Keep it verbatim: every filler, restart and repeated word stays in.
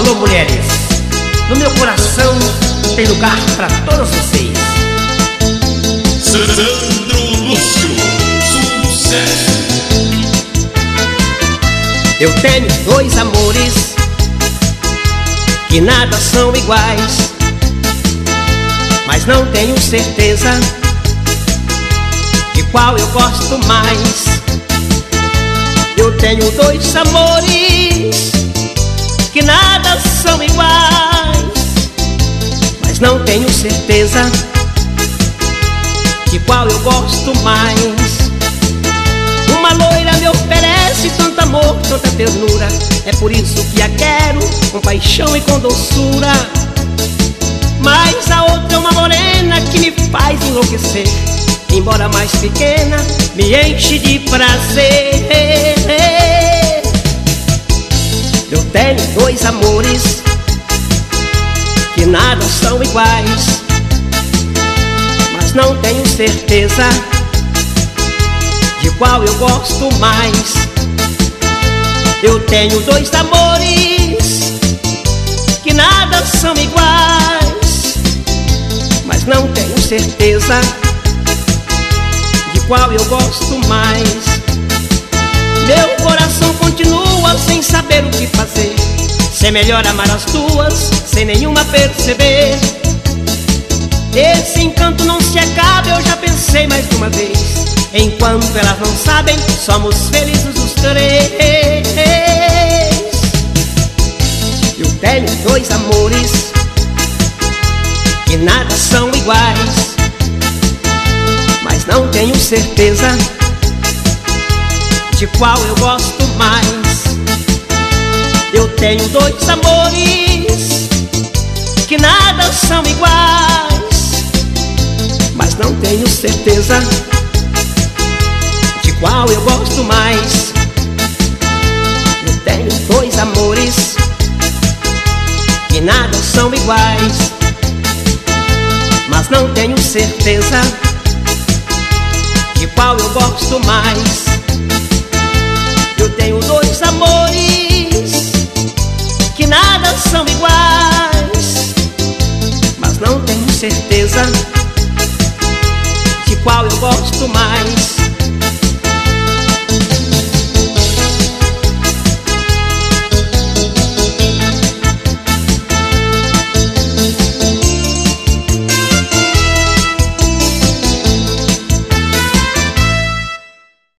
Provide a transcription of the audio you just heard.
Alô, mulheres, no meu coração tem lugar pra todas vocês. Sandro Lúcio, sucesso. Eu tenho dois amores que nada são iguais, mas não tenho certeza de qual eu gosto mais. Eu tenho dois amores que nada são iguais, mas não tenho certeza de qual eu gosto mais. Uma loira me oferece tanto amor, tanta ternura, é por isso que a quero com paixão e com doçura. Mas a outra é uma morena que me faz enlouquecer, embora mais pequena, me enche de prazer. Eu tenho dois amores que nada são iguais, mas não tenho certeza de qual eu gosto mais. Eu tenho dois amores que nada são iguais, mas não tenho certeza de qual eu gosto mais. Meu coração continua sem saber o que fazer, se é melhor amar as duas sem nenhuma perceber. Esse encanto não se acaba, eu já pensei mais de uma vez. Enquanto elas não sabem, somos felizes os três. Eu tenho dois amores que nada são iguais, mas não tenho certeza de qual eu gosto mais. Eu tenho dois amores que nada são iguais, mas não tenho certeza de qual eu gosto mais. Eu tenho dois amores que nada são iguais, mas não tenho certeza de qual eu gosto mais. Eu tenho dois amores que nada são iguais, mas não tenho certeza de qual eu gosto